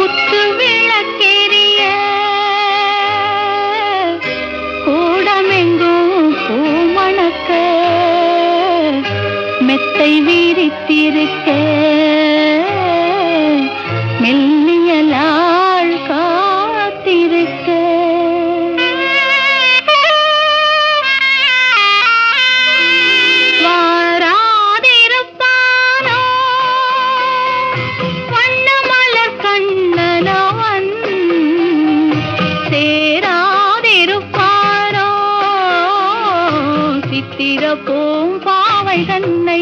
குத்து விளக்கெரிய கூடமெங்கும் பூமணக்க மெத்தை வீரித்திருக்க மெல்லியலாள் காத்திருக்க வாராதிருப்பானோ வண்ணமலர் கண்ணனவன் சேராதிருப்பானோ சித்திர பூம்பாவை தன்னை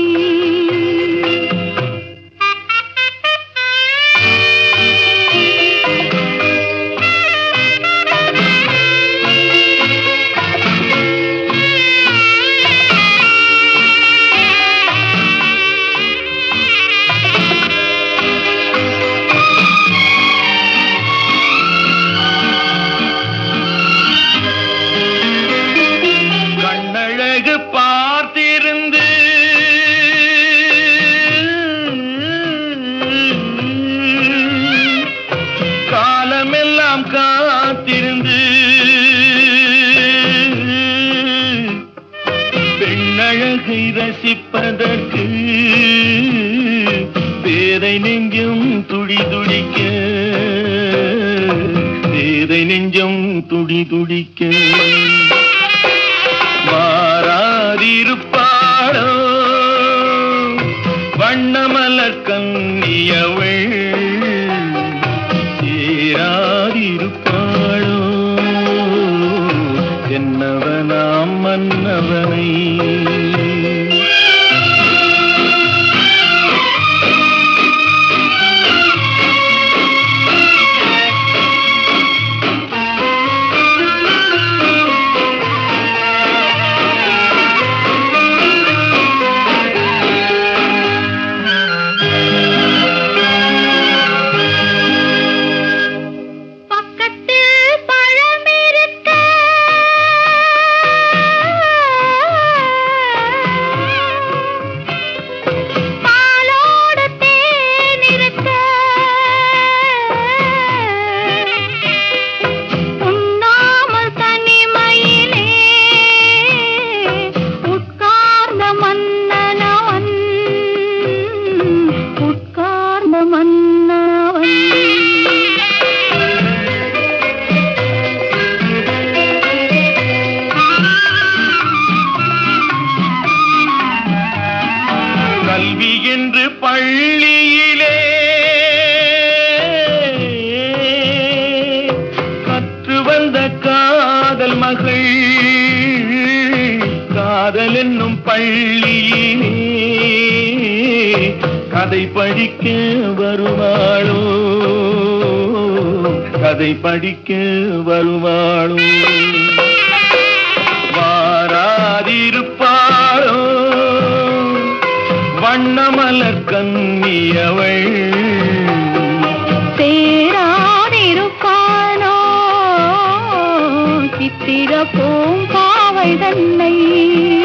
பார்த்திருந்து காலமெல்லாம் காத்திருந்து பெண்ணழகை ரசிப்பதற்கு பேரை நெஞ்சம் துடி துடிக்க பேரை நெஞ்சம் துடி துடிக்க வாராதிருப்பாளோ வண்ணமலர் கண்ணியவள் சேராதிருப்பாளோ என்னவனாம் மன்னவனை கல்வி என்று பள்ளியிலே கற்று வந்த காதல் மகள் காதல் என்னும் பள்ளியிலே கதை படிக்க வருவாளோ கதை படிக்க வருவாளோ வாராதிருப்பாளோ வண்ணமலர் கண்ணியவள் சேராதிருப்பானோ சித்திர பூம்பாவை தன்னை